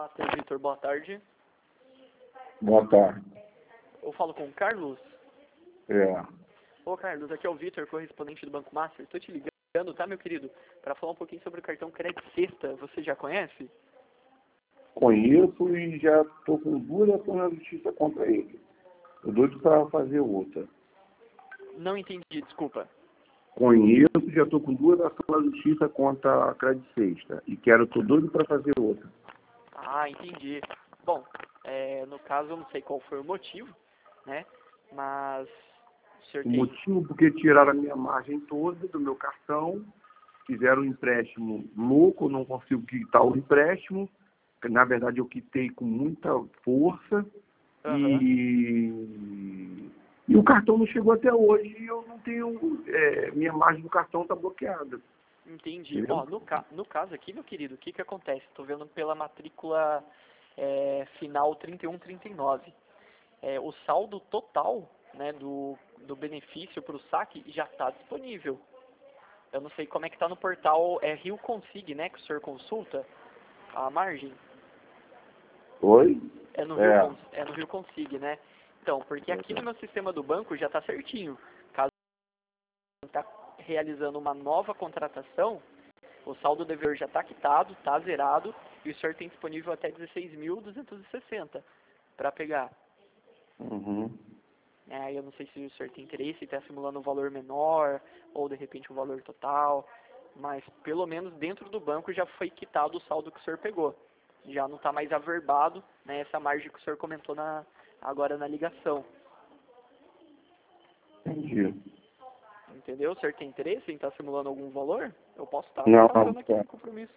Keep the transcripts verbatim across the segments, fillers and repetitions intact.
Master, Vitor, boa tarde. Boa tarde. Eu falo com o Carlos. É. Ô Carlos, aqui é o Vitor, correspondente do Banco Master. Estou te ligando, tá, meu querido? Para falar um pouquinho sobre o cartão Crédito Sexta. Você já conhece? Conheço e já estou com duas ações na justiça contra ele. Estou doido para fazer outra. Não entendi, desculpa. Conheço e já estou com duas ações na justiça contra a Crédito Sexta. E quero, estou doido para fazer outra. Ah, entendi. Bom, é, no caso eu não sei qual foi o motivo, né? Mas o senhor O tem... motivo porque tiraram a minha margem toda do meu cartão, fizeram um empréstimo louco, eu não consigo quitar o empréstimo. Na verdade, eu quitei com muita força. Uhum. E... e o cartão não chegou até hoje e eu não tenho... É, minha margem do cartão está bloqueada. Entendi. Entendeu? Ó, no, ca no caso aqui, meu querido, o que que acontece? Estou vendo pela matrícula é, final trinta e um trinta e nove. É, o saldo total, né, do, do benefício para o saque já está disponível. Eu não sei como é que está no portal, é Rio Consig, né, que o senhor consulta a margem. Oi? É no, É. Rio, Cons- é no Rio Consig, né? Então, porque aqui no meu sistema do banco já está certinho. Caso está realizando uma nova contratação, o saldo devedor já está quitado, está zerado, e o senhor tem disponível até dezesseis mil duzentos e sessenta para pegar. Uhum. É, eu não sei se o senhor tem interesse em estar simulando um valor menor, ou de repente um valor total, mas pelo menos dentro do banco já foi quitado o saldo que o senhor pegou. Já não está mais averbado, né, essa margem que o senhor comentou na, agora na ligação. Entendi. Entendeu? O senhor tem interesse em estar simulando algum valor? Eu posso estar Não, passando aqui tá. no compromisso.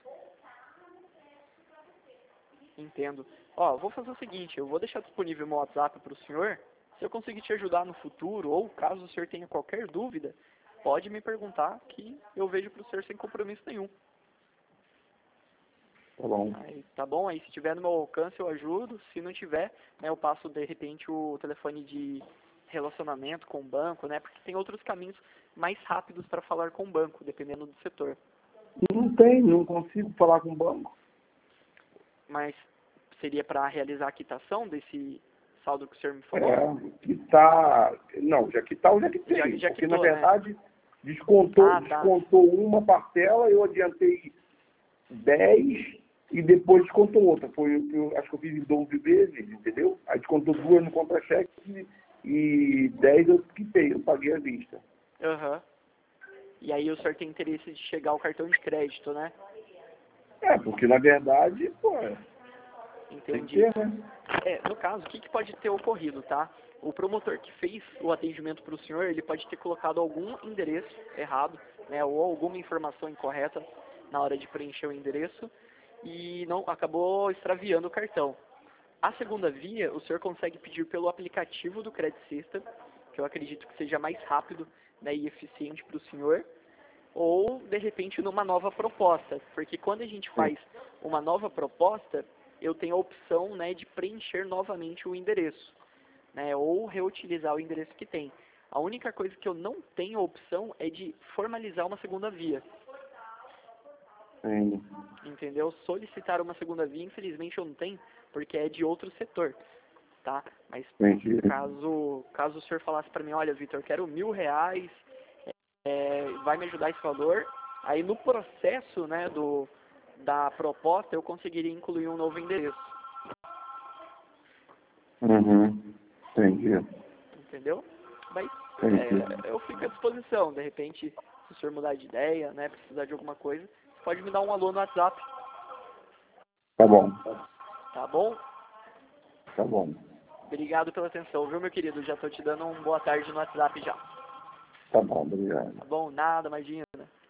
Entendo. Ó, vou fazer o seguinte, eu vou deixar disponível meu WhatsApp para o senhor. Se eu conseguir te ajudar no futuro, ou caso o senhor tenha qualquer dúvida, pode me perguntar que eu vejo para o senhor sem compromisso nenhum. Tá bom. Aí, tá bom? Aí se tiver no meu alcance eu ajudo, se não tiver, né, eu passo de repente o telefone de relacionamento com o banco, né? Porque tem outros caminhos mais rápidos para falar com o banco, dependendo do setor. Não tem, não consigo falar com o banco. Mas seria para realizar a quitação desse saldo que o senhor me falou? É, quitar... Não, já quitar eu já quitei. Já, já porque, quitou, na verdade, né? descontou, Ah, tá. descontou uma parcela, eu adiantei dez e depois descontou outra. Foi, eu, acho que eu fiz em doze vezes, entendeu? Aí descontou duas no contra-cheque e dez eu quitei, eu paguei à vista. Aham. E aí o senhor tem interesse de chegar ao cartão de crédito, né? É, porque na verdade, pô, tem que Entendi. ter, né? É, no caso, o que, que pode ter ocorrido, tá? O promotor que fez o atendimento para o senhor, ele pode ter colocado algum endereço errado, né? Ou alguma informação incorreta na hora de preencher o endereço e não acabou extraviando o cartão. A segunda via, o senhor consegue pedir pelo aplicativo do Crédito Sexta, que eu acredito que seja mais rápido, né, e eficiente para o senhor, ou de repente numa nova proposta, porque quando a gente faz uma nova proposta, eu tenho a opção, né, de preencher novamente o endereço, né, ou reutilizar o endereço que tem. A única coisa que eu não tenho a opção é de formalizar uma segunda via, Sim. entendeu? Solicitar uma segunda via, infelizmente eu não tenho, porque é de outro setor, tá? Mas Entendi. caso, caso o senhor falasse para mim, olha, Vitor, eu quero mil reais, é, vai me ajudar esse valor, aí no processo, né, do, da proposta eu conseguiria incluir um novo endereço, Uhum. Entendi. entendeu? Mas Entendi. é, eu fico à disposição, de repente, se o senhor mudar de ideia, né, precisar de alguma coisa, você pode me dar um alô no WhatsApp, Tá bom. tá bom? Tá bom. Obrigado pela atenção, viu, meu querido? Já tô te dando uma boa tarde no WhatsApp já. Tá bom, obrigado. Tá bom? Nada, imagina.